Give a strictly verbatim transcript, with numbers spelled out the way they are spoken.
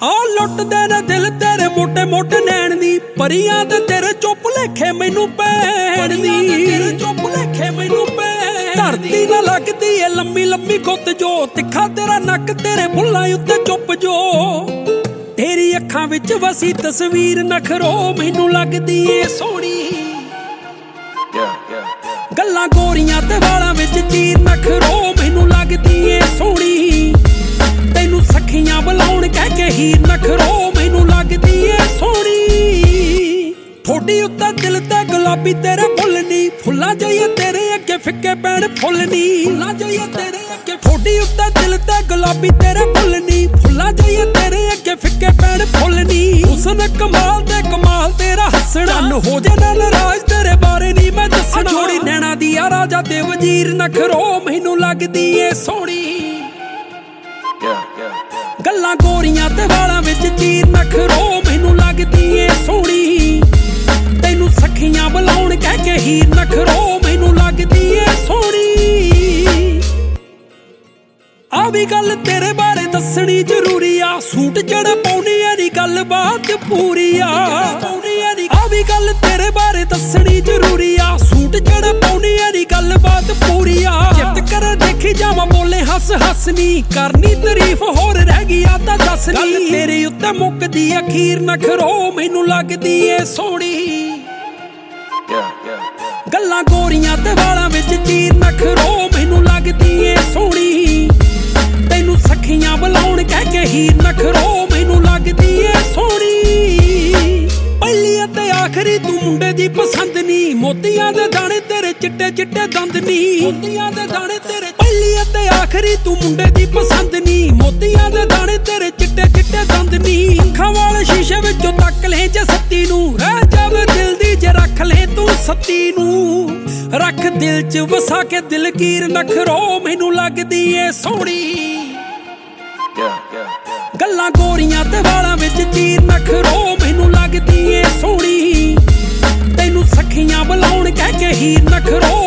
ਆ ਲੁੱਟਦੇ ਨੇ ਦਿਲ ਤੇਰੇ ਮੋਟੇ ਮੋਟੇ ਨੈਣ ਦੀ ਪਰੀਆਂ ਤੇ ਤੇਰੇ ਚੁੱਪ ਲੇਖੇ ਮੈਨੂੰ ਪੈਣ ਦੀ ਤੇਰੇ ਚੁੱਪ ਲੇਖੇ ਮੈਨੂੰ ਪੈਣ ਧਰਤੀ ਨਾ ਲੱਗਦੀ ਏ ਲੰਮੀ ਲੰਮੀ ਗੁੱਤ ਜੋ ਤਿੱਖਾ ਤੇਰਾ ਨੱਕ ਤੇਰੇ ਬੁੱਲਾਂ ਉੱਤੇ ਚੁੱਪ ਜੋ ਤੇਰੀ ਅੱਖਾਂ ਵਿੱਚ ਵਸੀ ਤਸਵੀਰ ਨਖਰੋ ਮੈਨੂੰ ਲੱਗਦੀ ਏ ਸੋਹਣੀ ਗੱਲਾਂ ਗੋਰੀਆਂ ਤੇ ਵਾਲਾਂ ਵਿੱਚ ਚੀਰ ਨਖਰੋ ਮੈਨੂੰ ਲੱਗਦੀ ਏ ਸੋਹਣੀ ਤੈਨੂੰ ਸਖੀਆਂ ਬੁਲਾਉਣ ਕਹਿ ਕੇ ਹੀਰ ਨਖਰੋ ਮੈਨੂੰ ਲੱਗਦੀ ਏ ਸੋਹਣੀ ਥੋੜੀ ਉੱਤੇ ਦਿਲ ਤੇ ਗੁਲਾਬੀ ਤੇਰੇ ਫੁੱਲ ਨੀ ਫੁੱਲਾਂ ਜਾਈਏ ਤੇਰੇ ਅੱਗੇ ਫਿੱਕੇ ਪੈਣ ਫੁੱਲ ਨੀ ਫੁੱਲਾਂ ਜਾਈਏ ਤੇਰੇ ਅੱਗੇ ਥੋੜੀ ਉੱਤੇ ਦਿਲ ਤੇ ਗੁਲਾਬੀ ਤੇਰੇ ਫੁੱਲ ਨੀ ਫੁੱਲਾਂ ਜਾਈਏ ਤੇਰੇ ਅੱਗੇ ਫਿੱਕੇ ਪੈਣ ਫੁੱਲ ਨੀ ਹੁਸਨ ਕਮਾਲ ਤੇ ਕਮਾਲ ਤੇਰਾ ਹੱਸਣਾ ਹੋ ਜੇ ਨਾ ਨਾਰਾਜ਼ ਤੇਰੇ ਬਾਰੇ ਨੀ ਮੈਂ ਦੱਸਣਾ ਜੋੜੀ ਨੈਣਾ ਦੀ ਆ ਰਾਜਾ ਤੇ ਵਜ਼ੀਰ ਨਖਰੋ ਮੈਨੂੰ ਲੱਗਦੀ ਏ ਸੋਹਣੀ ਗੱਲਾਂ ਗੋਰੀਆਂ ਤੇ ਵਾਲਾਂ ਵਿੱਚ ਚੀਰ ਨਖਰੋ ਮੈਨੂੰ ਲੱਗਦੀ ਏ ਸੋਹਣੀ ਤੈਨੂੰ ਸਖੀਆਂ ਬੁਲਾਉਣ ਕਹਿ ਕੇ ਹੀਰ ਨਖਰੋ ਮੈਨੂੰ ਲੱਗਦੀ ਏ ਸੋਹਣੀ ਆ ਵੀ ਗੱਲ ਤੇਰੇ ਬਾਰੇ ਦੱਸਣੀ ਜ਼ਰੂਰੀ ਆ ਸੂਟ ਜਿਹੜਾ ਪਾਉਣੀ ਐ ਨੀ ਗੱਲਬਾਤ ਪੂਰੀ ਆ ਆ ਵੀ ਗੱਲ ਤੇਰੇ ਬਾਰੇ ਦੱਸਣੀ ਜ਼ਰੂਰੀ ਆ ਸੂਟ ਜਿਹੜਾ ਪਾਉਣੀ ਐ ਨੀ ਗੱਲਬਾਤ ਪੂਰੀ ਆ ਜਿੱਤ ਕਰ ਦੇਖੀ ਜਾਵਾਂ ਬੋਲੇ ਹੱਸ ਹੱਸ ਨੀ ਕਰਨੀ ਤਾਰੀਫ ਹੋਰ ਰਹਿ ਗਈ ਆ ਤਾਂ ਦੱਸ ਨੀ ਗੱਲ ਤੇਰੇ ਉੱਤੇ ਮੁੱਕਦੀ ਅਖੀਰ ਨਖਰੋ ਮੈਨੂੰ ਲੱਗਦੀ ਏ ਸੋਹਣੀ ਗੱਲਾਂ ਗੋਰੀਆਂ ਤੇ ਵਾਲਾਂ ਵਿੱਚ ਚੀਰ ਨਖਰੋ ਮੈਨੂੰ ਲੱਗਦੀ ਏ ਸੋਹਣੀ ਤੈਨੂੰ ਸਖੀਆਂ ਬੁਲਾਉਣ ਕਹਿ ਕੇ ਹੀਰ ਨਖਰੋ ਮੈਨੂੰ ਲੱਗਦੀ ਏ ਸੋਹਣੀ ਪਹਿਲੀ ਅਤੇ ਆਖਰੀ ਤੂੰ ਮੁੰਡੇ ਦੀ ਪਸੰਦ ਨੀ ਮੋਤੀਆਂ ਦੇ ਦਾਣੇ ਤੇਰੇ ਚਿੱਟੇ ਚਿੱਟੇ ਦੰਦ ਨੀ ਮੋਤੀਆਂ ਦੇ ਦਾਣੇ ਤੇਰੇ ਪਹਿਲੀ ਅਤੇ ਆਖਰੀ ਤੂੰ ਮੁੰਡੇ ਦੀ ਪਸੰਦ ਨੀ ਮੋਤੀਆਂ ਦੇ ਦਾਣੇ ਤੇਰੇ ਚਿੱਟੇ ਚਿੱਟੇ ਦੰਦ ਨੀ ਅੱਖਾਂ ਵਾਲੇ ਸ਼ੀਸ਼ੇ ਵਿੱਚੋਂ ਤੱਕ ਲੈ ਜੇ ਸੱਤੀ ਨੂੰ ਰਹਿ ਜਾਵੇ ਦਿਲ ਦੀ ਜੇ ਰੱਖ ਲੈ ਤੂੰ ਸੱਤੀ ਨੂੰ ਰੱਖ ਦਿਲ ਚ ਵਸਾ ਕੇ ਦਿਲਗੀਰ ਨਖਰੋ ਮੈਨੂੰ ਲੱਗਦੀ ਏ ਸੋਹਣੀ ਗੱਲਾਂ ਗੋਰੀਆਂ ਤੇ ਵਾਲਾਂ ਵਿੱਚ ਚੀਰ ਨਖਰੋ ਮੈਨੂੰ ਲੱਗਦੀ ਏ ਸੋਹਣੀ ਤੈਨੂੰ ਸਖੀਆਂ ਬੁਲਾਉਣ ਕਹਿ ਕੇ ਹੀਰ ਨਖਰੋ